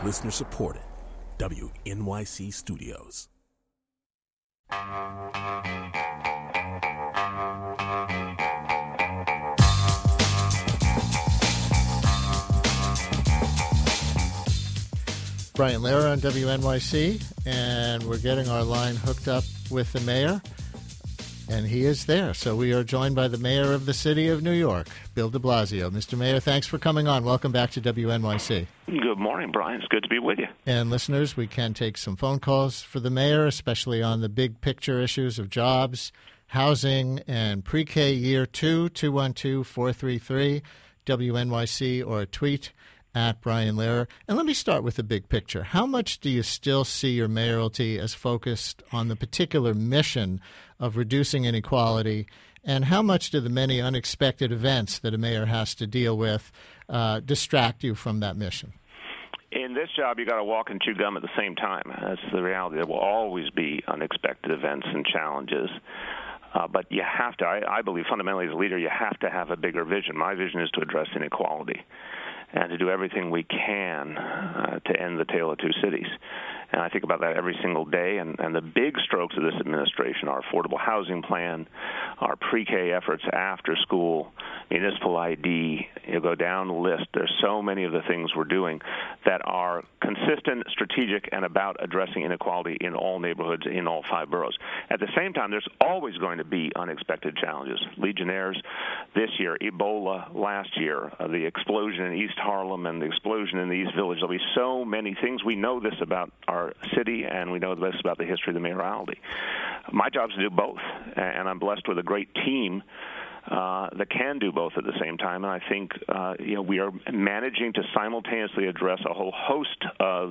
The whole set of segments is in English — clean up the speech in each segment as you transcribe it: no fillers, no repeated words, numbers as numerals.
Listener supported. WNYC Studios. Brian Lehrer on WNYC, and we're getting our line hooked up with the mayor, and he is there. So we are joined by the mayor of the city of New York, Bill de Blasio. Mr. Mayor, thanks for coming on. Welcome back to WNYC. Good morning, Brian. It's good to be with you. And listeners, we can take some phone calls for the mayor, especially on the big picture issues of jobs, housing, and pre-K year 2, 212-433-WNYC, or a tweet at Brian Lehrer. And let me start with the big picture. How much do you still see your mayoralty as focused on the particular mission of reducing inequality, and how much do the many unexpected events that a mayor has to deal with distract you from that mission? In this job, you got to walk and chew gum at the same time. That's the reality. There will always be unexpected events and challenges. But you have to, I believe fundamentally as a leader, you have to have a bigger vision. My vision is to address inequality and to do everything we can to end the tale of two cities. And I think about that every single day. And the big strokes of this administration, our affordable housing plan, our pre-K efforts after school, municipal ID, you go down the list. There's so many of the things we're doing that are consistent, strategic, and about addressing inequality in all neighborhoods in all 5 boroughs. At the same time, there's always going to be unexpected challenges. Legionnaires this year, Ebola last year, the explosion in East Harlem and the explosion in the East Village. There'll be so many things. We know this about our city, and we know this about the history of the mayoralty. My job is to do both, and I'm blessed with a great team that can do both at the same time. And I think we are managing to simultaneously address a whole host of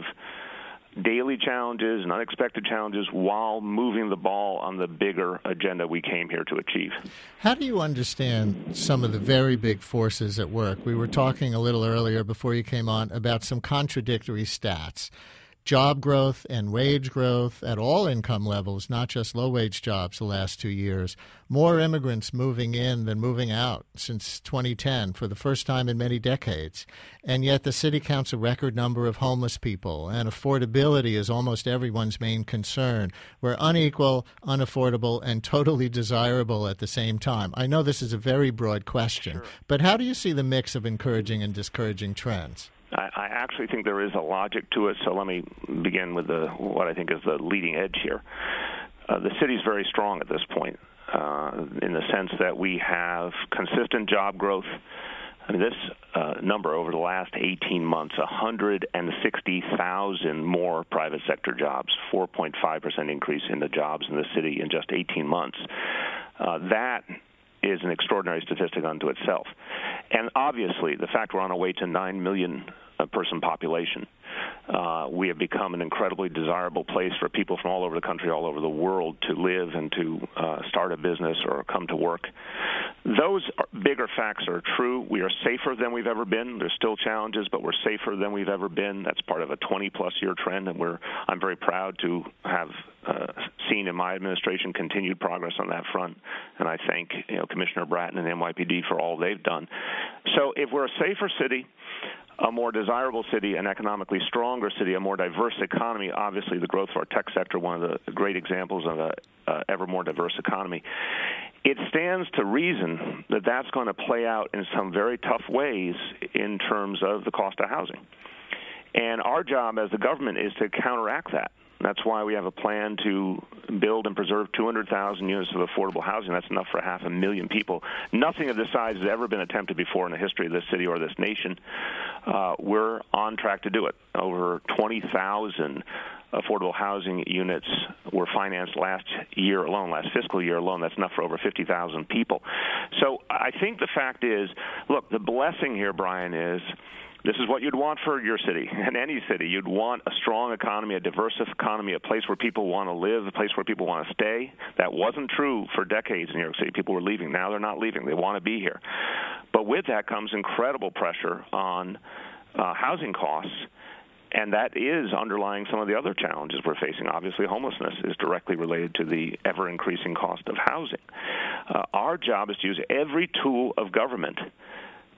daily challenges and unexpected challenges while moving the ball on the bigger agenda we came here to achieve. How do you understand some of the very big forces at work? We were talking a little earlier before you came on about some contradictory stats. Job growth and wage growth at all income levels, not just low-wage jobs the last 2 years. More immigrants moving in than moving out since 2010 for the first time in many decades. And yet the city counts a record number of homeless people, and affordability is almost everyone's main concern. We're unequal, unaffordable, and totally desirable at the same time. I know this is a very broad question, but how do you see the mix of encouraging and discouraging trends? I actually think there is a logic to it, so let me begin with what I think is the leading edge here. The city's very strong at this point in the sense that we have consistent job growth. I mean, this number over the last 18 months, 160,000 more private sector jobs, 4.5% increase in the jobs in the city in just 18 months. That is an extraordinary statistic unto itself. And obviously, the fact we're on our way to 9 million person population, we have become an incredibly desirable place for people from all over the country, all over the world to live and to start a business or come to work. Those bigger facts are true. We are safer than we've ever been. There's still challenges, but we're safer than we've ever been. That's part of a 20-plus year trend, and I'm very proud to have seen in my administration continued progress on that front. And I thank Commissioner Bratton and NYPD for all they've done. So if we're a safer city, a more desirable city, an economically stronger city, a more diverse economy, obviously the growth of our tech sector, one of the great examples of an ever more diverse economy, it stands to reason that that's going to play out in some very tough ways in terms of the cost of housing. And our job as the government is to counteract that. That's why we have a plan to build and preserve 200,000 units of affordable housing. That's enough for 500,000 people. Nothing of this size has ever been attempted before in the history of this city or this nation. We're on track to do it. Over 20,000 affordable housing units were financed last fiscal year alone. That's enough for over 50,000 people. So I think the fact is, look, the blessing here, Brian, is this is what you'd want for your city and any city. You'd want a strong economy, a diverse economy, a place where people want to live, a place where people want to stay. That wasn't true for decades in New York City. People were leaving. Now they're not leaving. They want to be here. But with that comes incredible pressure on housing costs, and that is underlying some of the other challenges we're facing. Obviously, homelessness is directly related to the ever-increasing cost of housing. Our job is to use every tool of government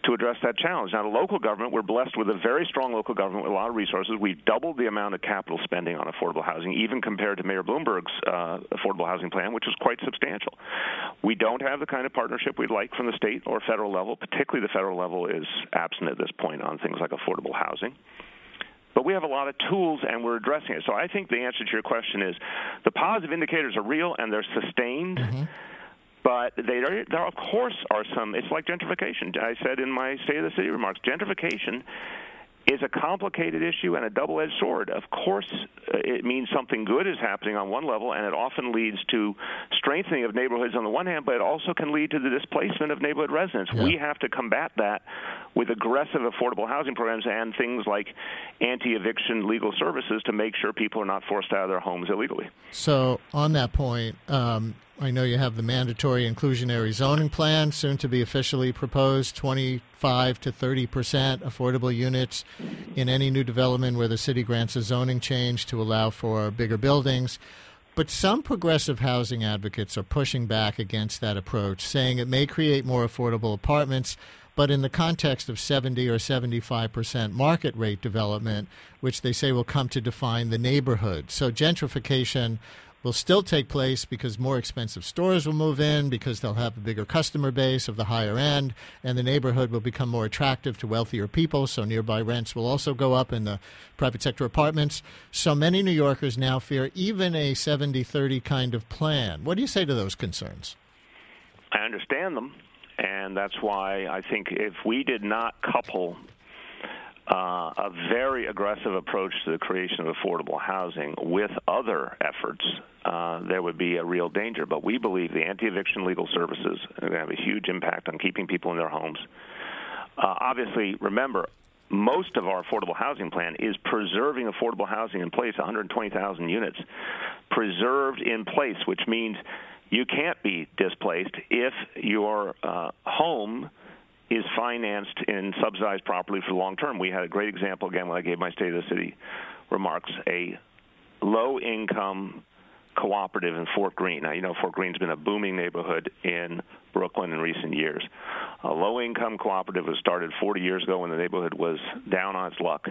to address that challenge. Now, the local government, we're blessed with a very strong local government with a lot of resources. We've doubled the amount of capital spending on affordable housing, even compared to Mayor Bloomberg's affordable housing plan, which was quite substantial. We don't have the kind of partnership we'd like from the state or federal level. Particularly the federal level is absent at this point on things like affordable housing. But we have a lot of tools, and we're addressing it. So I think the answer to your question is the positive indicators are real, and they're sustained. Mm-hmm. But there, of course, are some. It's like gentrification. I said in my State of the City remarks, gentrification is a complicated issue and a double-edged sword. Of course, it means something good is happening on one level, and it often leads to strengthening of neighborhoods on the one hand, but it also can lead to the displacement of neighborhood residents. Yeah. We have to combat that with aggressive affordable housing programs and things like anti-eviction legal services to make sure people are not forced out of their homes illegally. So on that point, I know you have the mandatory inclusionary zoning plan, soon to be officially proposed, 25 to 30% affordable units in any new development where the city grants a zoning change to allow for bigger buildings. But some progressive housing advocates are pushing back against that approach, saying it may create more affordable apartments, but in the context of 70 or 75% market rate development, which they say will come to define the neighborhood. So gentrification will still take place because more expensive stores will move in, because they'll have a bigger customer base of the higher end, and the neighborhood will become more attractive to wealthier people, so nearby rents will also go up in the private sector apartments. So many New Yorkers now fear even a 70-30 kind of plan. What do you say to those concerns? I understand them, and that's why I think if we did not couple a very aggressive approach to the creation of affordable housing with other efforts, there would be a real danger. But we believe the anti-eviction legal services are going to have a huge impact on keeping people in their homes. Obviously, remember, most of our affordable housing plan is preserving affordable housing in place, 120,000 units preserved in place, which means you can't be displaced if your home is financed and subsidized properly for the long term. We had a great example, again, when I gave my State of the City remarks, a low-income cooperative in Fort Greene. Now, you know Fort Greene's been a booming neighborhood in Brooklyn in recent years. A low-income cooperative was started 40 years ago when the neighborhood was down on its luck.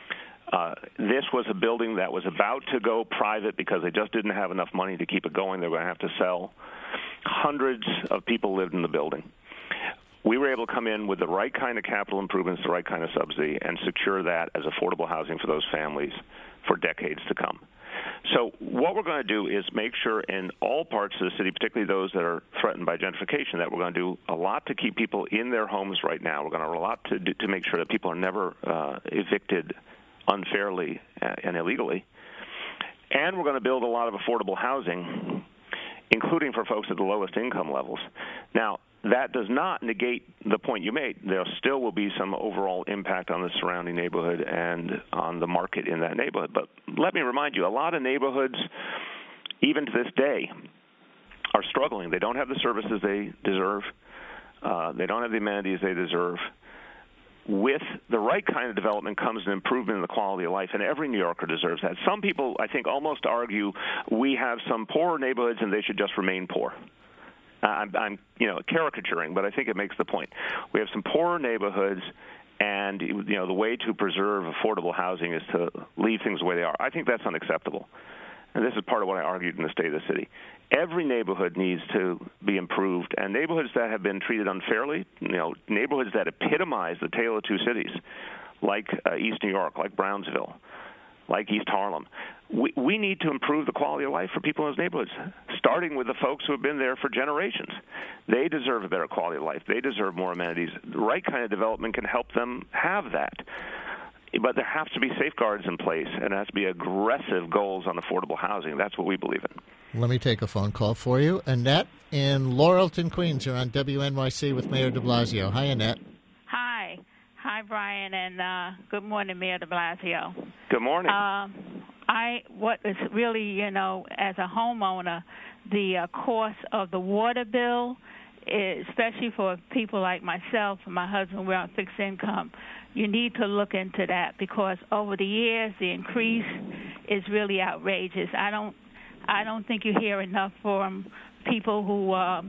This was a building that was about to go private because they just didn't have enough money to keep it going. They were going to have to sell. Hundreds of people lived in the building. We were able to come in with the right kind of capital improvements, the right kind of subsidy, and secure that as affordable housing for those families for decades to come. So what we're going to do is make sure in all parts of the city, particularly those that are threatened by gentrification, that we're going to do a lot to keep people in their homes right now. We're going to do a lot to make sure that people are never evicted unfairly and illegally. And we're going to build a lot of affordable housing, including for folks at the lowest income levels. Now, that does not negate the point you made. There still will be some overall impact on the surrounding neighborhood and on the market in that neighborhood. But let me remind you, a lot of neighborhoods, even to this day, are struggling. They don't have the services they deserve. They don't have the amenities they deserve. With the right kind of development comes an improvement in the quality of life, and every New Yorker deserves that. Some people, I think, almost argue we have some poor neighborhoods and they should just remain poor. I'm caricaturing, but I think it makes the point. We have some poorer neighborhoods, and the way to preserve affordable housing is to leave things the way they are. I think that's unacceptable, and this is part of what I argued in the State of the City. Every neighborhood needs to be improved, and neighborhoods that have been treated unfairly, neighborhoods that epitomize the tale of two cities, like East New York, like Brownsville, like East Harlem. We need to improve the quality of life for people in those neighborhoods, starting with the folks who have been there for generations. They deserve a better quality of life. They deserve more amenities. The right kind of development can help them have that. But there have to be safeguards in place, and there has to be aggressive goals on affordable housing. That's what we believe in. Let me take a phone call for you. Annette in Laurelton, Queens. You're on WNYC with Mayor de Blasio. Hi, Annette. Hi, Brian, and good morning, Mayor de Blasio. Good morning. What is really, as a homeowner, the cost of the water bill, especially for people like myself and my husband, we're on fixed income. You need to look into that because over the years, the increase is really outrageous. I don't think you hear enough from people who,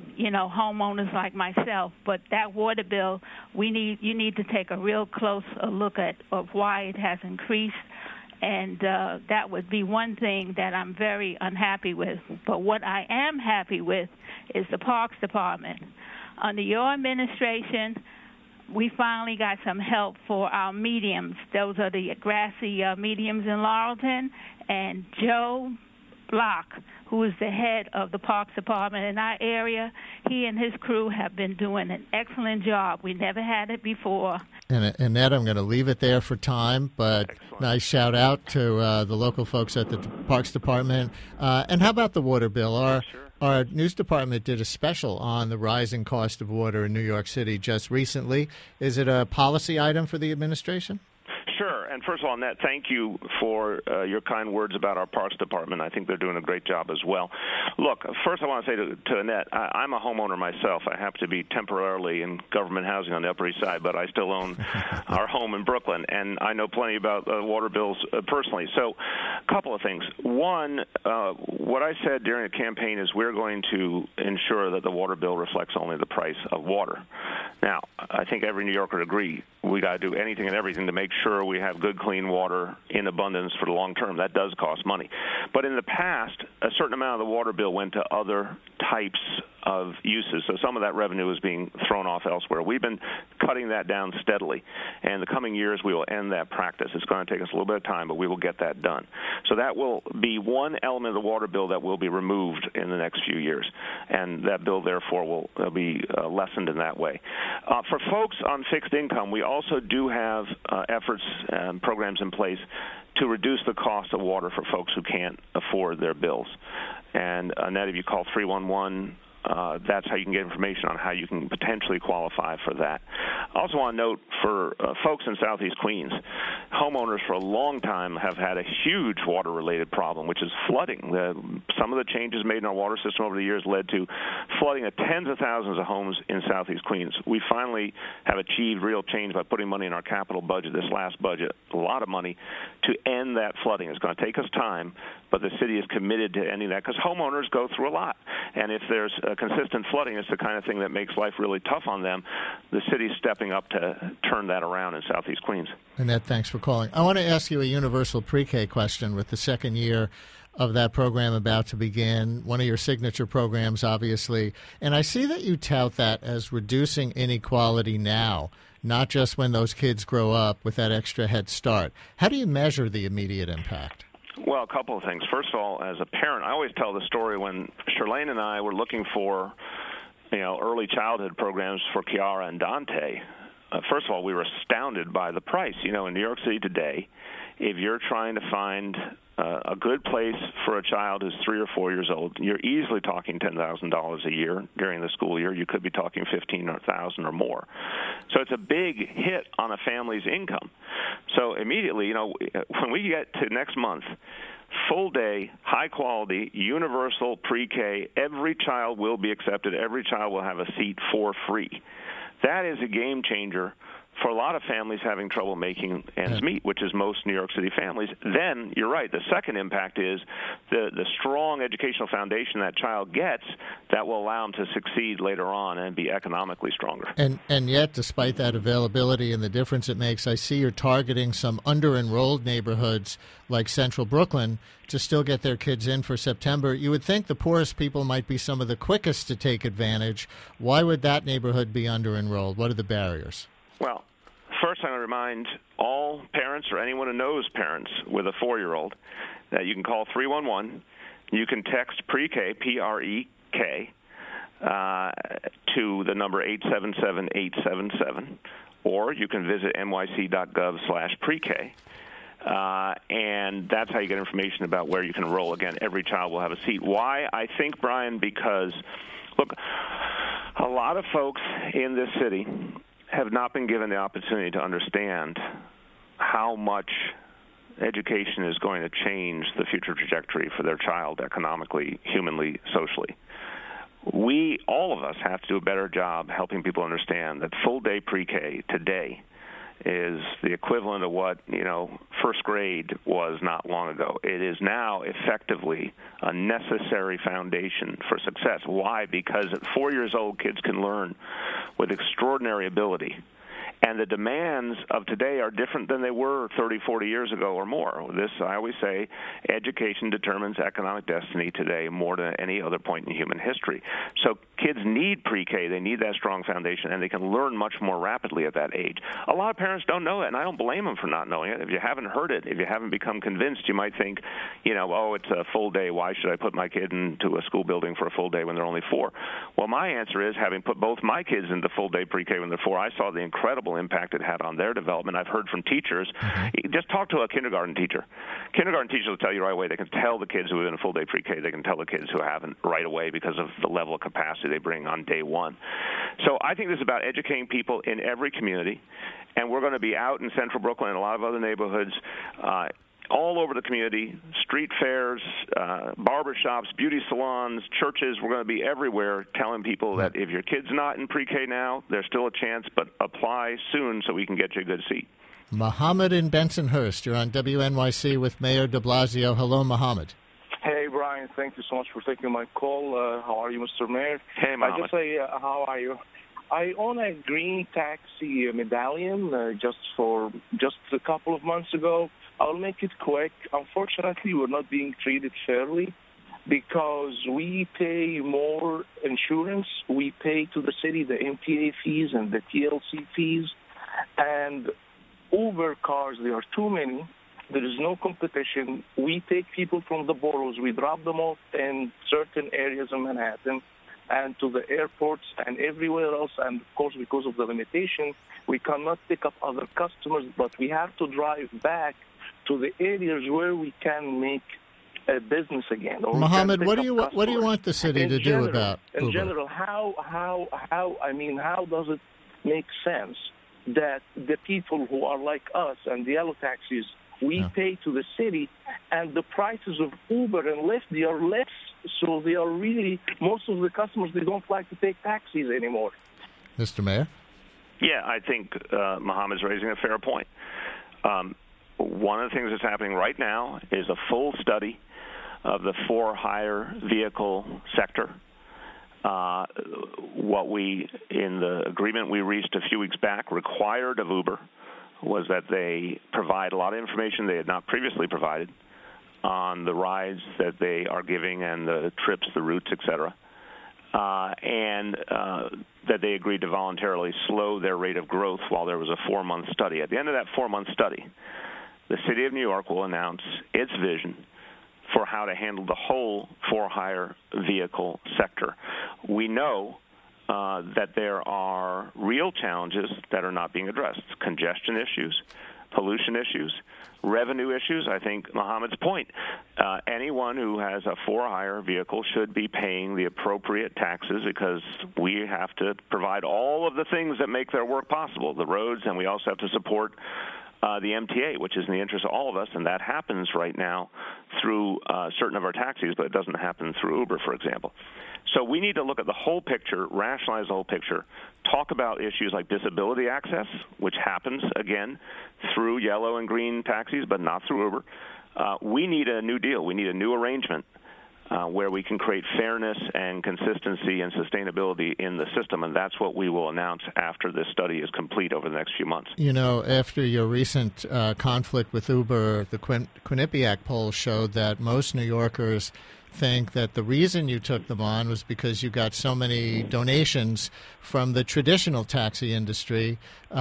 homeowners like myself. But that water bill, you need to take a real close look at of why it has increased. And that would be one thing that I'm very unhappy with. But what I am happy with is the Parks Department. Under your administration, we finally got some help for our mediums. Those are the grassy mediums in Laurelton. And Joe Block, who is the head of the Parks Department in our area, he and his crew have been doing an excellent job. We never had it before. And Annette, I'm going to leave it there for time, but excellent. Nice shout out to the local folks at the Parks Department. And how about the water bill? Our news department did a special on the rising cost of water in New York City just recently. Is it a policy item for the administration? Sure. And first of all, Annette, thank you for your kind words about our Parks Department. I think they're doing a great job as well. Look, first I want to say to Annette, I'm a homeowner myself. I happen to be temporarily in government housing on the Upper East Side, but I still own our home in Brooklyn, and I know plenty about water bills personally. So a couple of things. One, what I said during the campaign is we're going to ensure that the water bill reflects only the price of water. Now, I think every New Yorker would agree we got to do anything and everything to make sure we have good, clean water in abundance for the long term. That does cost money. But in the past, a certain amount of the water bill went to other types of uses. So some of that revenue is being thrown off elsewhere. We've been cutting that down steadily. And in the coming years, we will end that practice. It's going to take us a little bit of time, but we will get that done. So that will be one element of the water bill that will be removed in the next few years. And that bill, therefore, will be lessened in that way. For folks on fixed income, we also do have efforts and programs in place to reduce the cost of water for folks who can't afford their bills. And, Annette, if you call 311, that's how you can get information on how you can potentially qualify for that. I also want to note for folks in Southeast Queens, homeowners for a long time have had a huge water-related problem, which is flooding. Some of the changes made in our water system over the years led to flooding of tens of thousands of homes in Southeast Queens. We finally have achieved real change by putting money in our capital budget, this last budget, a lot of money, to end that flooding. It's going to take us time, but the city is committed to ending that because homeowners go through a lot. And if there's consistent flooding, it's the kind of thing that makes life really tough on them. The city's stepping up to turn that around in Southeast Queens. Annette, thanks for calling. I want to ask you a universal pre-K question with the second year of that program about to begin, one of your signature programs, obviously. And I see that you tout that as reducing inequality now, not just when those kids grow up with that extra head start. How do you measure the immediate impact? Well, a couple of things. First of all, as a parent, I always tell the story when Charlene and I were looking for, early childhood programs for Kiara and Dante. First of all, we were astounded by the price. In New York City today, if you're trying to find a good place for a child who's 3 or 4 years old, you're easily talking $10,000 a year during the school year. You could be talking $15,000 or more. So it's a big hit on a family's income. So immediately, when we get to next month, full day, high quality, universal pre-K, every child will be accepted. Every child will have a seat for free. That is a game changer for a lot of families having trouble making ends meet, which is most New York City families. Then, you're right, the second impact is the strong educational foundation that child gets that will allow them to succeed later on and be economically stronger. And yet, despite that availability and the difference it makes, I see you're targeting some under-enrolled neighborhoods like Central Brooklyn to still get their kids in for September. You would think the poorest people might be some of the quickest to take advantage. Why would that neighborhood be under-enrolled? What are the barriers? Well, first I want to remind all parents or anyone who knows parents with a 4-year-old that you can call 311. You can text pre-K, P-R-E-K, to the number 877-877, or you can visit nyc.gov/pre-K. And that's how you get information about where you can enroll. Again, every child will have a seat. Why? I think, Brian, because, look, a lot of folks in this city have not been given the opportunity to understand how much education is going to change the future trajectory for their child economically, humanly, socially. We, all of us, have to do a better job helping people understand that full-day pre-K today is the equivalent of what, first grade was not long ago. It is now effectively a necessary foundation for success. Why? Because at 4 years old, kids can learn with extraordinary ability. And the demands of today are different than they were 30, 40 years ago or more. I always say, education determines economic destiny today more than any other point in human history. So kids need pre-K. They need that strong foundation, and they can learn much more rapidly at that age. A lot of parents don't know it, and I don't blame them for not knowing it. If you haven't heard it, if you haven't become convinced, you might think, it's a full day. Why should I put my kid into a school building for a full day when they're only 4? Well, my answer is, having put both my kids into full-day pre-K when they're 4, I saw the incredible impact it had on their development. I've heard from teachers. Just talk to a kindergarten teacher. Kindergarten teachers will tell you right away. They can tell the kids who are in a full-day pre-K. They can tell the kids who haven't right away because of the level of capacity they bring on day one. So I think this is about educating people in every community, and we're going to be out in central Brooklyn and a lot of other neighborhoods all over the community, street fairs, barber shops, beauty salons, churches. We're going to be everywhere telling people that if your kid's not in pre-K now, there's still a chance, but apply soon so we can get you a good seat. Mohammed in Bensonhurst, you're on WNYC with Mayor de Blasio. Hello, Mohammed. Hey, Brian. Thank you so much for taking my call. How are you, Mr. Mayor? Hey, Mohammed. I just say, how are you? I own a green taxi medallion just a couple of months ago. I'll make it quick. Unfortunately, we're not being treated fairly because we pay more insurance. We pay to the city the MTA fees and the TLC fees. And Uber cars, there are too many. There is no competition. We take people from the boroughs. We drop them off in certain areas of Manhattan and to the airports and everywhere else. And, of course, because of the limitation, we cannot pick up other customers, but we have to drive back to the areas where we can make a business again. Mohammed, what do you want the city to do about Uber? In general, how does it make sense that the people who are like us and the yellow taxis, we pay to the city, and the prices of Uber and Lyft, they are less, so they are really, most of the customers, they don't like to take taxis anymore. Mr. Mayor? Yeah, I think Mohammed's raising a fair point. One of the things that's happening right now is a full study of the for-hire vehicle sector. What we, in the agreement we reached a few weeks back, required of Uber was that they provide a lot of information they had not previously provided on the rides that they are giving and the trips, the routes, et cetera, and that they agreed to voluntarily slow their rate of growth while there was a 4-month study. At the end of that 4-month study, the City of New York will announce its vision for how to handle the whole for-hire vehicle sector. We know that there are real challenges that are not being addressed: congestion issues, pollution issues, revenue issues. I think Mohammed's point, anyone who has a for-hire vehicle should be paying the appropriate taxes because we have to provide all of the things that make their work possible, the roads, and we also have to support the MTA, which is in the interest of all of us, and that happens right now through certain of our taxis, but it doesn't happen through Uber, for example. So we need to look at the whole picture, rationalize the whole picture, talk about issues like disability access, which happens, again, through yellow and green taxis, but not through Uber. We need a new deal. We need a new arrangement where we can create fairness and consistency and sustainability in the system, and that's what we will announce after this study is complete over the next few months. You know, after your recent conflict with Uber, the Quinnipiac poll showed that most New Yorkers think that the reason you took them on was because you got so many donations from the traditional taxi industry.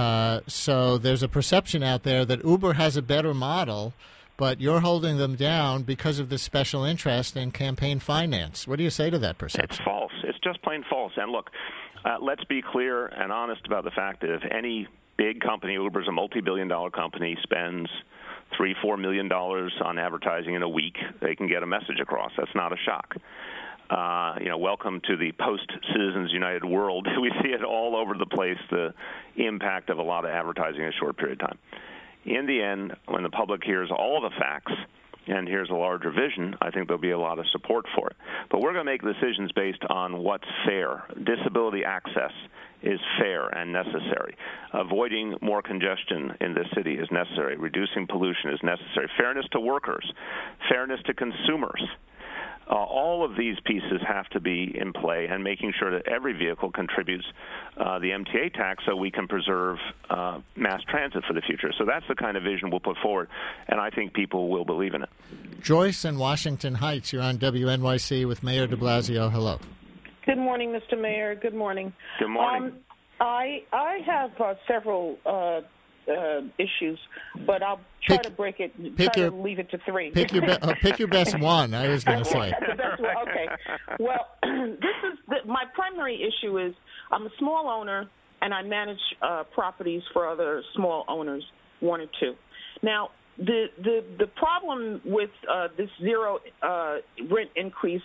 So there's a perception out there that Uber has a better model, but you're holding them down because of the special interest in campaign finance. What do you say to that perception? It's false. It's just plain false. And look, let's be clear and honest about the fact that if any big company, Uber's a multi-billion-dollar company, spends $3-4 million on advertising in a week, they can get a message across. That's not a shock. Welcome to the post-Citizens United world. We see it all over the place, the impact of a lot of advertising in a short period of time. In the end, when the public hears all the facts and hears a larger vision, I think there'll be a lot of support for it. But we're going to make decisions based on what's fair. Disability access is fair and necessary. Avoiding more congestion in this city is necessary. Reducing pollution is necessary. Fairness to workers, fairness to consumers. All of these pieces have to be in play, and making sure that every vehicle contributes the MTA tax so we can preserve mass transit for the future. So that's the kind of vision we'll put forward, and I think people will believe in it. Joyce in Washington Heights, you're on WNYC with Mayor de Blasio. Hello. Good morning, Mr. Mayor. Good morning. Good morning. I have several issues, but I'll try to break it. To leave it to three. Pick your best one. I was going to say. The best one. Okay. Well, my primary issue is I'm a small owner and I manage properties for other small owners, one or two. Now, the problem with this zero rent increase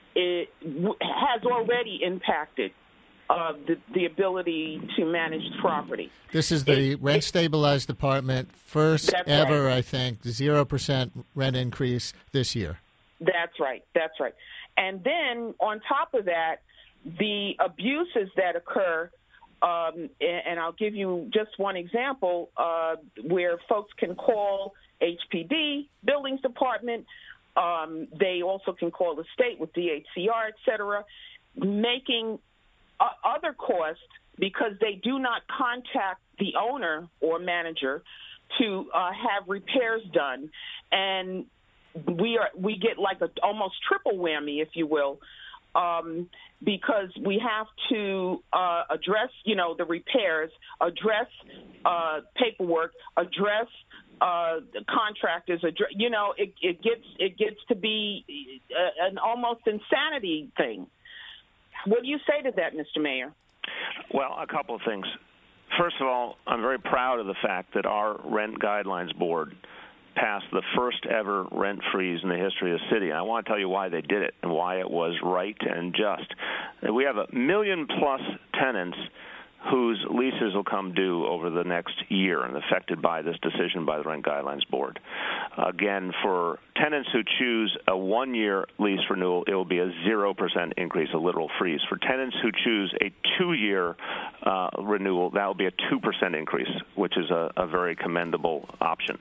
has already impacted the ability to manage the property. This is the rent-stabilized apartment, first ever, right. I think, 0% rent increase this year. That's right. And then on top of that, the abuses that occur, and I'll give you just one example, where folks can call HPD, Buildings Department. They also can call the state with DHCR, et cetera, making other costs because they do not contact the owner or manager to have repairs done. And we get like almost triple whammy, if you will, because we have to address, the repairs, address paperwork, address contractors. It gets to be an almost insanity thing. What do you say to that, Mr. Mayor? Well, a couple of things. First of all, I'm very proud of the fact that our Rent Guidelines Board passed the first ever rent freeze in the history of the city. And I want to tell you why they did it and why it was right and just. We have 1 million-plus tenants whose leases will come due over the next year and affected by this decision by the Rent Guidelines Board. Again, for tenants who choose a 1-year lease renewal, it will be a 0% increase, a literal freeze. For tenants who choose a 2-year renewal, that will be a 2% increase, which is a very commendable option.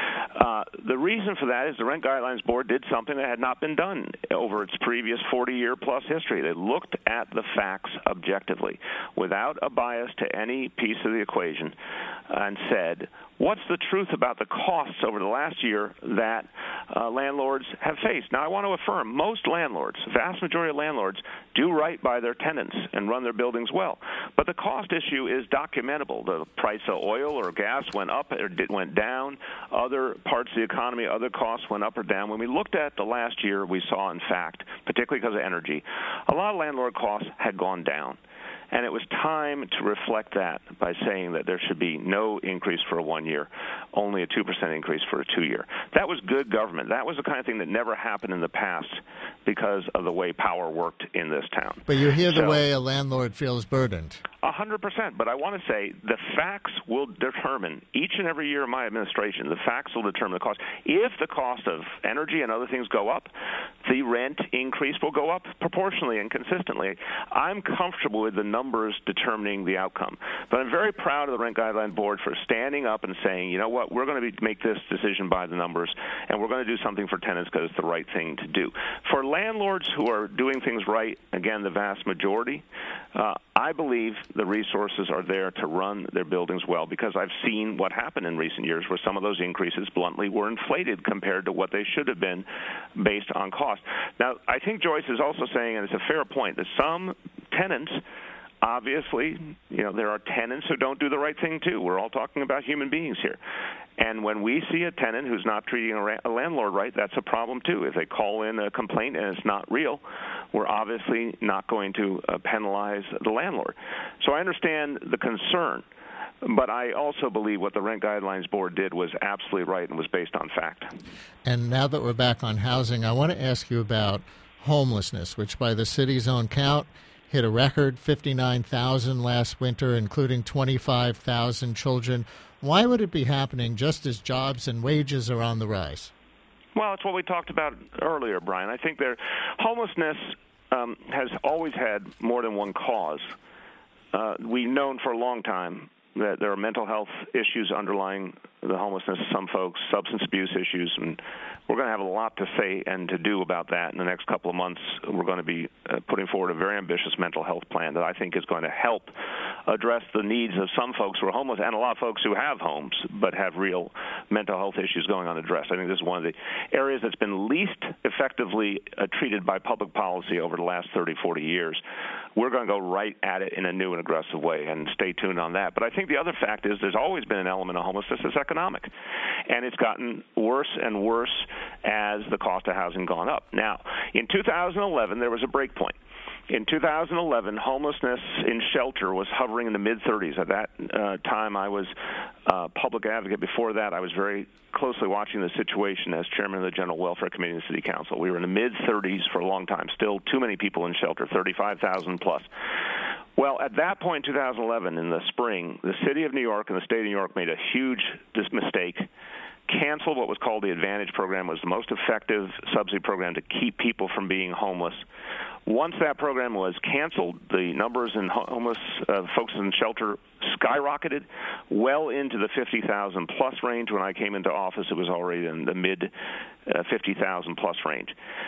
The reason for that is the Rent Guidelines Board did something that had not been done over its previous 40-year-plus history. They looked at the facts objectively, without a bias to any piece of the equation, and said, what's the truth about the costs over the last year that landlords have faced? Now, I want to affirm most landlords, vast majority of landlords, do right by their tenants and run their buildings well. But the cost issue is documentable. The price of oil or gas went up or went down. Other parts of the economy, other costs went up or down. When we looked at the last year, we saw, in fact, particularly because of energy, a lot of landlord costs had gone down. And it was time to reflect that by saying that there should be no increase for a 1 year, only a 2% increase for a 2-year. That was good government. That was the kind of thing that never happened in the past because of the way power worked in this town. But you hear the way a landlord feels burdened. 100%. But I want to say the facts will determine, each and every year of my administration, the facts will determine the cost. If the cost of energy and other things go up, the rent increase will go up proportionally and consistently. I'm comfortable with the numbers determining the outcome. But I'm very proud of the Rent Guideline Board for standing up and saying, you know what, we're going to make this decision by the numbers, and we're going to do something for tenants because it's the right thing to do. For landlords who are doing things right, again, the vast majority, I believe the resources are there to run their buildings well, because I've seen what happened in recent years where some of those increases bluntly were inflated compared to what they should have been based on cost. Now, I think Joyce is also saying, and it's a fair point, that some tenants, obviously, there are tenants who don't do the right thing, too. We're all talking about human beings here. And when we see a tenant who's not treating a landlord right, that's a problem, too. If they call in a complaint and it's not real, we're obviously not going to penalize the landlord. So I understand the concern, but I also believe what the Rent Guidelines Board did was absolutely right and was based on fact. And now that we're back on housing, I want to ask you about homelessness, which by the city's own count hit a record 59,000 last winter, including 25,000 children. Why would it be happening just as jobs and wages are on the rise? Well, it's what we talked about earlier, Brian. I think homelessness has always had more than one cause. we've known for a long time that there are mental health issues underlying the homelessness of some folks, substance abuse issues, and we're going to have a lot to say and to do about that in the next couple of months. We're going to be putting forward a very ambitious mental health plan that I think is going to help address the needs of some folks who are homeless and a lot of folks who have homes but have real mental health issues going unaddressed. I think this is one of the areas that's been least effectively treated by public policy over the last 30, 40 years. We're going to go right at it in a new and aggressive way, and stay tuned on that. But I think the other fact is there's always been an element of homelessness that's economic, and it's gotten worse and worse as the cost of housing gone up. Now, in 2011, there was a break point. In 2011, homelessness in shelter was hovering in the mid-30s. At that time, I was a public advocate. Before that, I was very closely watching the situation as chairman of the General Welfare Committee in the City Council. We were in the mid-30s for a long time. Still too many people in shelter, 35,000 plus. Well, at that point, 2011, in the spring, the City of New York and the State of New York made a huge mistake. Canceled what was called the Advantage Program. It was the most effective subsidy program to keep people from being homeless. Once that program was canceled, the numbers in homeless folks in shelter skyrocketed well into the 50,000 plus range. When I came into office, it was already in the mid 50,000 plus range.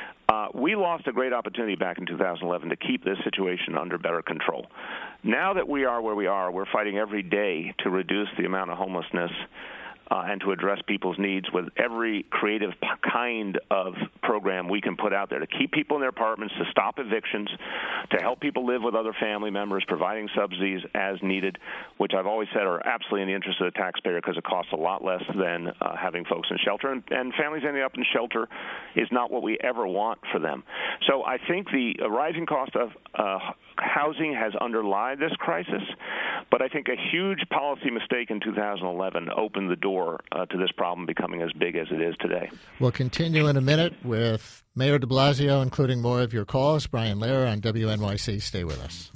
We lost a great opportunity back in 2011 to keep this situation under better control. Now that we are where we are, we're fighting every day to reduce the amount of homelessness and to address people's needs with every creative kind of program we can put out there to keep people in their apartments, to stop evictions, to help people live with other family members, providing subsidies as needed, which I've always said are absolutely in the interest of the taxpayer because it costs a lot less than having folks in shelter. And families ending up in shelter is not what we ever want for them. So I think the rising cost of housing has underlied this crisis, but I think a huge policy mistake in 2011 opened the door to this problem becoming as big as it is today. We'll continue in a minute with Mayor de Blasio, including more of your calls. Brian Lehrer on WNYC. Stay with us.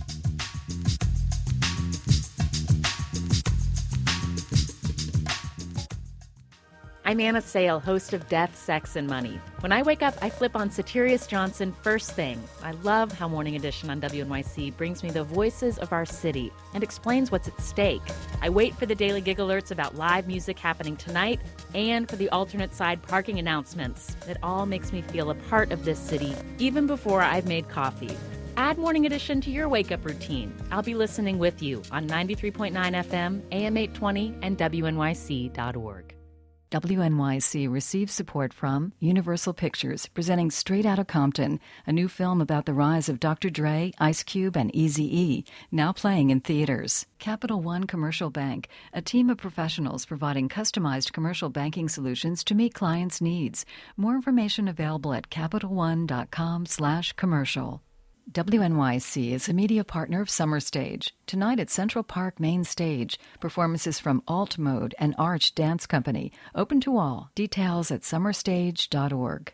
I'm Anna Sale, host of Death, Sex, and Money. When I wake up, I flip on Satirius Johnson first thing. I love how Morning Edition on WNYC brings me the voices of our city and explains what's at stake. I wait for the daily gig alerts about live music happening tonight and for the alternate side parking announcements. It all makes me feel a part of this city, even before I've made coffee. Add Morning Edition to your wake-up routine. I'll be listening with you on 93.9 FM, AM 820, and WNYC.org. WNYC receives support from Universal Pictures, presenting Straight Outta Compton, a new film about the rise of Dr. Dre, Ice Cube, and Eazy-E, now playing in theaters. Capital One Commercial Bank, a team of professionals providing customized commercial banking solutions to meet clients' needs. More information available at CapitalOne.com/commercial. WNYC is a media partner of Summer Stage. Tonight at Central Park Main Stage, performances from Alt Mode and Arch Dance Company. Open to all. Details at summerstage.org.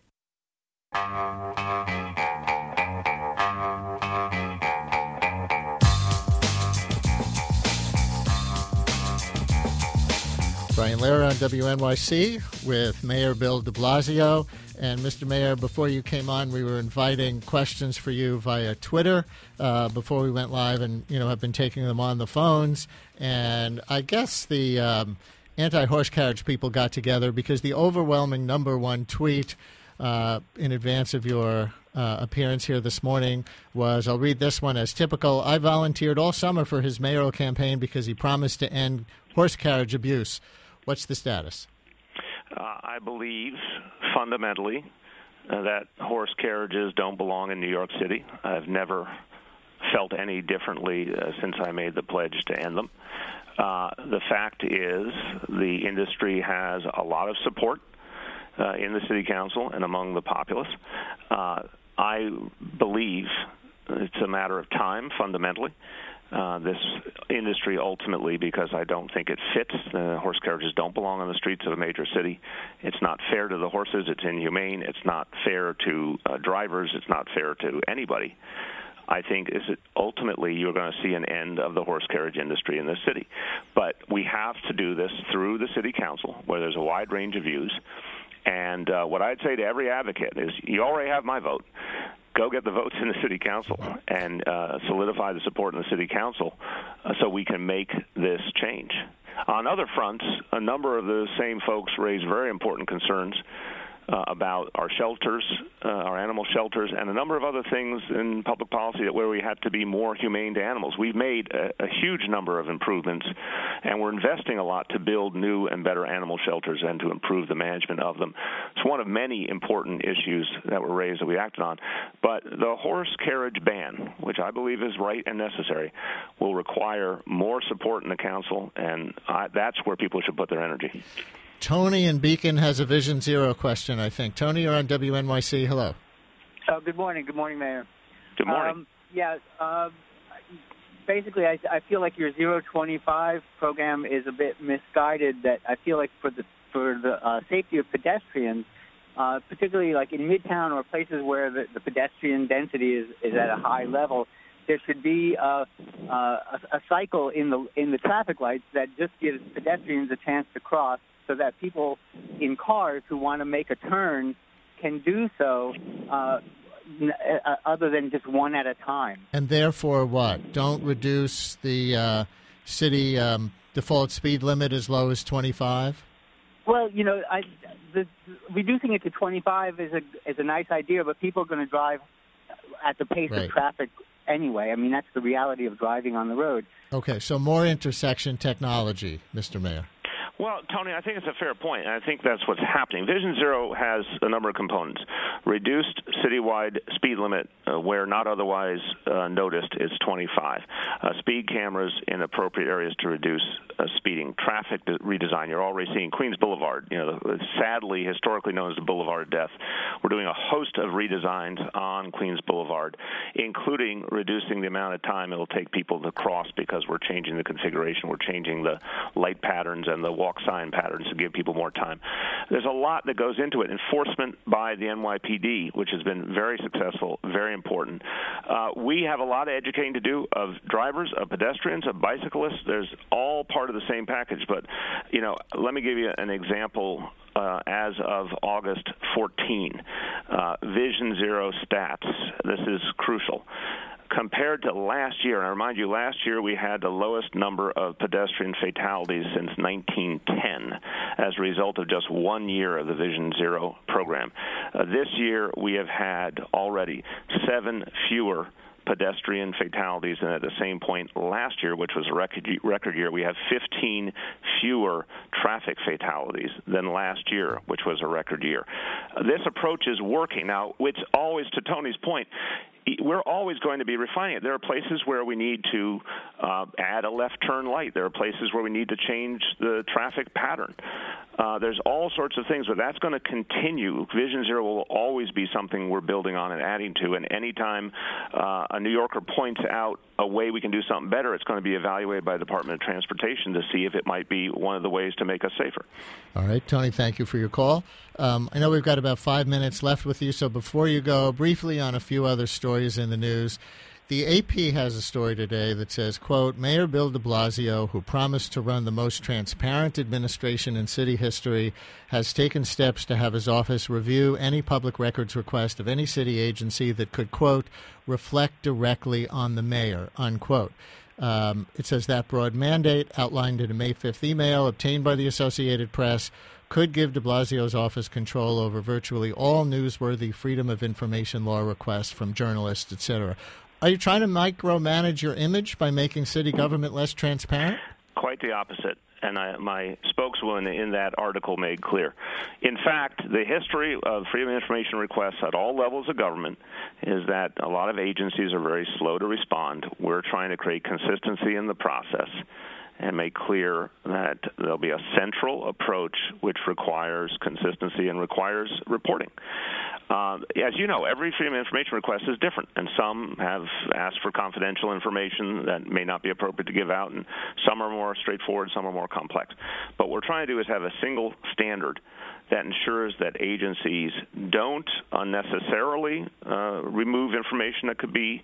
Brian Lehrer on WNYC with Mayor Bill de Blasio. And Mr. Mayor, before you came on, we were inviting questions for you via Twitter before we went live, and have been taking them on the phones. And I guess the anti-horse carriage people got together because the overwhelming number one tweet in advance of your appearance here this morning was, I'll read this one as typical, I volunteered all summer for his mayoral campaign because he promised to end horse carriage abuse. What's the status? I believe fundamentally that horse carriages don't belong in New York City. I've never felt any differently since I made the pledge to end them. The fact is the industry has a lot of support in the City Council and among the populace. I believe it's a matter of time, fundamentally. This industry ultimately, because I don't think it fits. Horse carriages don't belong on the streets of a major city. It's not fair to the horses. It's inhumane. It's not fair to drivers. It's not fair to anybody. I think ultimately you're going to see an end of the horse carriage industry in this city. But we have to do this through the City Council, where there's a wide range of views. And what I'd say to every advocate is, you already have my vote. go get the votes in the city council and solidify the support in the city council so we can make this change. On other fronts, a number of the same folks raise very important concerns about our shelters, our animal shelters, and a number of other things in public policy where we have to be more humane to animals. We've made a huge number of improvements, and we're investing a lot to build new and better animal shelters and to improve the management of them. It's one of many important issues that were raised that we acted on. But the horse carriage ban, which I believe is right and necessary, will require more support in the council, and that's where people should put their energy. Tony in Beacon has a Vision Zero question, I think. Tony, you're on WNYC. Hello. Good morning. Good morning, Mayor. Good morning. Basically, I feel like your 025 program is a bit misguided. That I feel like for the safety of pedestrians, particularly like in Midtown or places where the pedestrian density is at a high level, there should be a cycle in the traffic lights that just gives pedestrians a chance to cross, so that people in cars who want to make a turn can do so other than just one at a time. And therefore what? Don't reduce the city default speed limit as low as 25? Well, reducing it to 25 is a nice idea, but people are going to drive at the pace of traffic anyway. I mean, that's the reality of driving on the road. Okay, so more intersection technology, Mr. Mayor. Well, Tony, I think it's a fair point, and I think that's what's happening. Vision Zero has a number of components. Reduced citywide speed limit where not otherwise noticed is 25. Speed cameras in appropriate areas to reduce speeding. Traffic redesign. You're already seeing Queens Boulevard, sadly, historically known as the Boulevard of Death. We're doing a host of redesigns on Queens Boulevard, including reducing the amount of time it'll take people to cross because we're changing the configuration. We're changing the light patterns and the walk sign patterns to give people more time. There's a lot that goes into it. Enforcement by the NYPD, which has been very successful, very important. We have a lot of educating to do of drivers, of pedestrians, of bicyclists. There's all part of the same package. But, let me give you an example. As of August 14, Vision Zero stats. This is crucial. Compared to last year, and I remind you, last year we had the lowest number of pedestrian fatalities since 1910 as a result of just 1 year of the Vision Zero program. This year we have had already 7 fewer pedestrian fatalities than at the same point last year, which was a record year. We have 15 fewer traffic fatalities than last year, which was a record year. This approach is working. Now, it's always, to Tony's point, we're always going to be refining it. There are places where we need to add a left turn light. There are places where we need to change the traffic pattern. There's all sorts of things, but that's going to continue. Vision Zero will always be something we're building on and adding to, and anytime a New Yorker points out a way we can do something better, it's going to be evaluated by the Department of Transportation to see if it might be one of the ways to make us safer. All right, Tony, thank you for your call. I know we've got about 5 minutes left with you, so before you go, briefly on a few other stories in the news. The AP has a story today that says, quote, Mayor Bill de Blasio, who promised to run the most transparent administration in city history, has taken steps to have his office review any public records request of any city agency that could, quote, reflect directly on the mayor, unquote. It says that broad mandate, outlined in a May 5th email obtained by the Associated Press, could give de Blasio's office control over virtually all newsworthy Freedom of Information law requests from journalists, etc. Are you trying to micromanage your image by making city government less transparent? Quite the opposite. And my spokeswoman in that article made clear. In fact, the history of freedom of information requests at all levels of government is that a lot of agencies are very slow to respond. We're trying to create consistency in the process and make clear that there'll be a central approach which requires consistency and requires reporting. As you know, every freedom of information request is different, and some have asked for confidential information that may not be appropriate to give out, and some are more straightforward, some are more complex. But what we're trying to do is have a single standard that ensures that agencies don't unnecessarily remove information that could be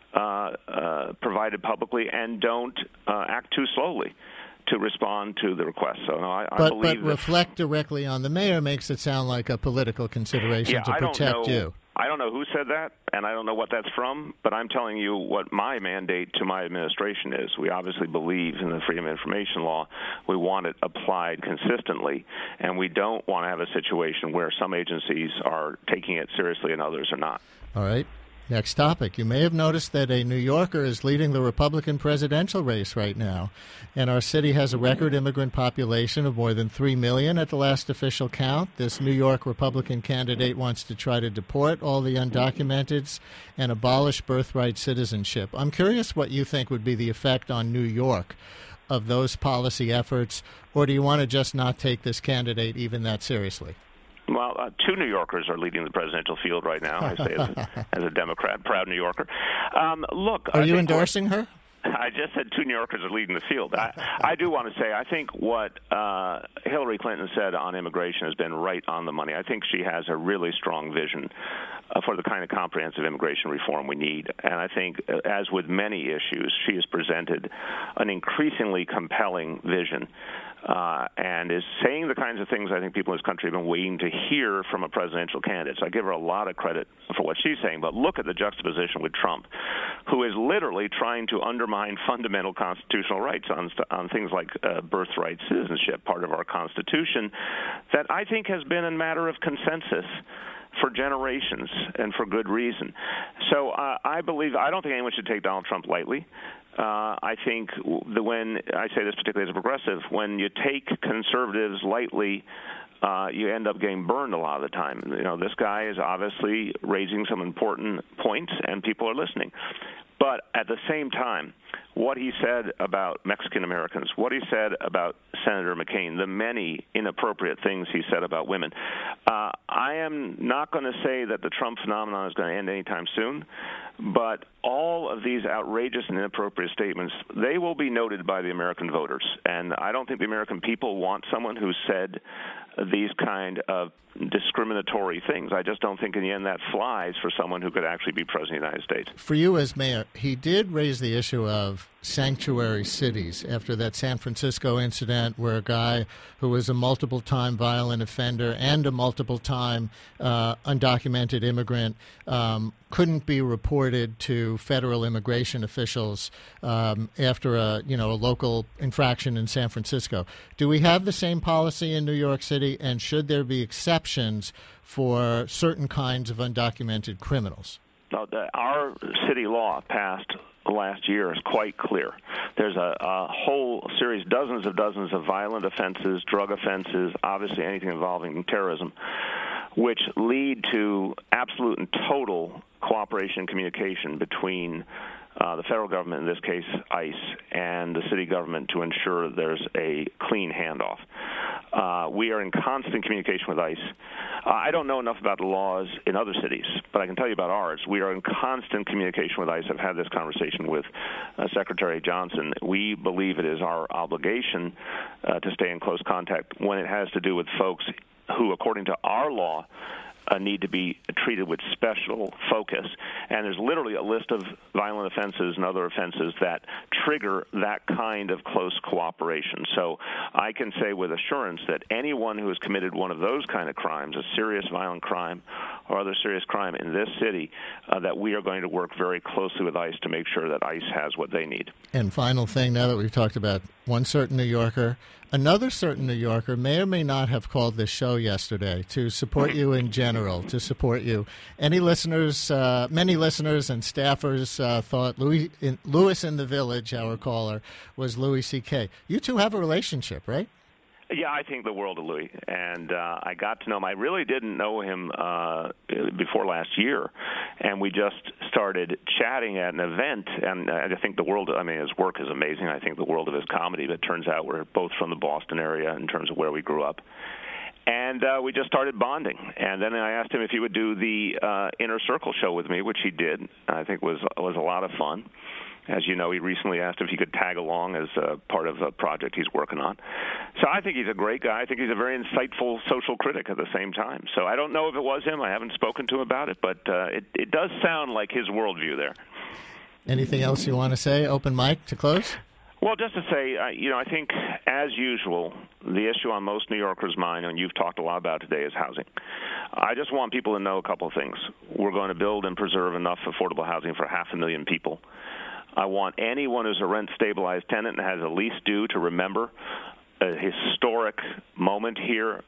provided publicly and don't act too slowly to respond to the request. So no, I believe but reflect directly on the mayor makes it sound like a political consideration to protect you. I don't know who said that, and I don't know what that's from, but I'm telling you what my mandate to my administration is. We obviously believe in the Freedom of Information Law. We want it applied consistently, and we don't want to have a situation where some agencies are taking it seriously and others are not. All right. Next topic. You may have noticed that a New Yorker is leading the Republican presidential race right now, and our city has a record immigrant population of more than 3 million at the last official count. This New York Republican candidate wants to try to deport all the undocumenteds and abolish birthright citizenship. I'm curious what you think would be the effect on New York of those policy efforts, or do you want to just not take this candidate even that seriously? Well, 2 New Yorkers are leading the presidential field right now, I say as a Democrat, proud New Yorker. Look, are you endorsing her? I just said 2 New Yorkers are leading the field. I do want to say I think what Hillary Clinton said on immigration has been right on the money. I think she has a really strong vision for the kind of comprehensive immigration reform we need. And I think, as with many issues, she has presented an increasingly compelling vision and is saying the kinds of things I think people in this country have been waiting to hear from a presidential candidate. So I give her a lot of credit for what she's saying. But look at the juxtaposition with Trump, who is literally trying to undermine fundamental constitutional rights on things like birthright citizenship, part of our Constitution, that I think has been a matter of consensus for generations and for good reason. So I don't think anyone should take Donald Trump lightly. I think when I say this particularly as a progressive, when you take conservatives lightly, you end up getting burned a lot of the time. You know, this guy is obviously raising some important points, and people are listening. But at the same time, what he said about Mexican Americans, what he said about Senator McCain, the many inappropriate things he said about women, I am not going to say that the Trump phenomenon is going to end anytime soon, but all of these outrageous and inappropriate statements, they will be noted by the American voters. And I don't think the American people want someone who said these kind of discriminatory things. I just don't think in the end that flies for someone who could actually be president of the United States. For you as mayor, he did raise the issue of sanctuary cities after that San Francisco incident where a guy who was a multiple-time violent offender and a multiple-time undocumented immigrant couldn't be reported to federal immigration officials after a local infraction in San Francisco. Do we have the same policy in New York City, and should there be exceptions for certain kinds of undocumented criminals? No, our city law passed last year is quite clear. There's a whole series, dozens of violent offenses, drug offenses, obviously anything involving terrorism, which lead to absolute and total cooperation and communication between the federal government, in this case ICE, and the city government to ensure there's a clean handoff. We are in constant communication with ICE. I don't know enough about the laws in other cities, but I can tell you about ours. We are in constant communication with ICE. I've had this conversation with Secretary Johnson. We believe it is our obligation to stay in close contact when it has to do with folks who, according to our law, need to be treated with special focus. And there's literally a list of violent offenses and other offenses that trigger that kind of close cooperation. So I can say with assurance that anyone who has committed one of those kind of crimes, a serious violent crime or other serious crime in this city, that we are going to work very closely with ICE to make sure that ICE has what they need. And final thing, now that we've talked about one certain New Yorker, another certain New Yorker may or may not have called this show yesterday to support you in general, to support you. Any listeners, many listeners and staffers thought Louis in the Village, our caller, was Louis C.K. You two have a relationship, right? Yeah, I think the world of Louis, and I got to know him. I really didn't know him before last year, and we just started chatting at an event, and I think his work is amazing. I think the world of his comedy, but it turns out we're both from the Boston area in terms of where we grew up. And we just started bonding. And then I asked him if he would do the Inner Circle show with me, which he did. I think was a lot of fun. As you know, he recently asked if he could tag along as part of a project he's working on. So I think he's a great guy. I think he's a very insightful social critic at the same time. So I don't know if it was him. I haven't spoken to him about it, but it does sound like his worldview there. Anything else you want to say? Open mic to close? Well, just to say, I think, as usual, the issue on most New Yorkers' mind, and you've talked a lot about today, is housing. I just want people to know a couple of things. We're going to build and preserve enough affordable housing for 500,000 people. I want anyone who's a rent-stabilized tenant and has a lease due to remember a historic moment here,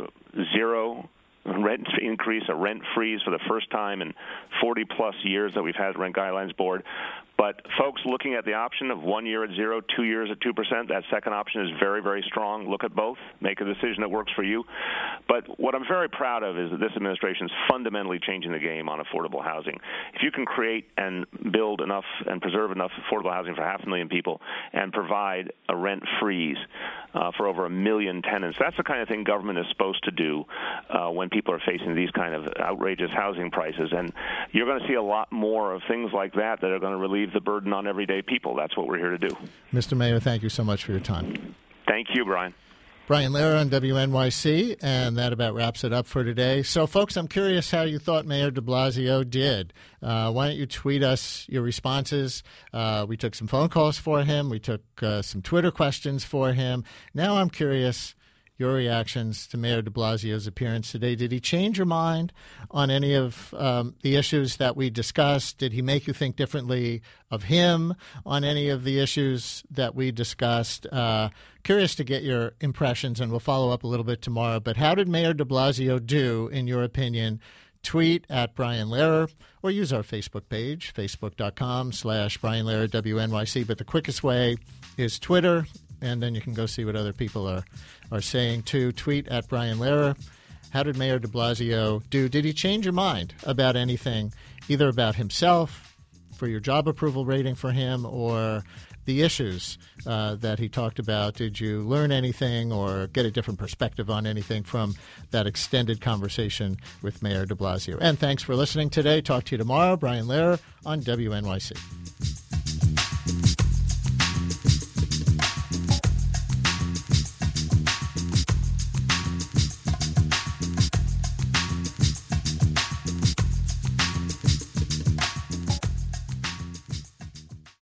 zero rent increase, a rent freeze for the first time in 40-plus years that we've had Rent Guidelines Board. But folks looking at the option of 1 year at 0, 2 years at 2%, that second option is very, very strong. Look at both. Make a decision that works for you. But what I'm very proud of is that this administration is fundamentally changing the game on affordable housing. If you can create and build enough and preserve enough affordable housing for 500,000 people and provide a rent freeze for over 1 million tenants, that's the kind of thing government is supposed to do when people are facing these kind of outrageous housing prices. And you're going to see a lot more of things like that that are going to relieve the burden on everyday people. That's what we're here to do. Mr. Mayor, thank you so much for your time. Thank you, Brian. Brian Lehrer on WNYC, and that about wraps it up for today. So, folks, I'm curious how you thought Mayor de Blasio did. Why don't you tweet us your responses? We took some phone calls for him. We took some Twitter questions for him. Now I'm curious your reactions to Mayor de Blasio's appearance today. Did he change your mind on any of the issues that we discussed? Did he make you think differently of him on any of the issues that we discussed? Curious to get your impressions, and we'll follow up a little bit tomorrow. But how did Mayor de Blasio do, in your opinion? Tweet at Brian Lehrer or use our Facebook page, facebook.com/Brian Lehrer WNYC. But the quickest way is Twitter, and then you can go see what other people are saying too. Tweet at Brian Lehrer. How did Mayor de Blasio do? Did he change your mind about anything, either about himself, for your job approval rating for him, or the issues that he talked about? Did you learn anything or get a different perspective on anything from that extended conversation with Mayor de Blasio? And thanks for listening today. Talk to you tomorrow. Brian Lehrer on WNYC.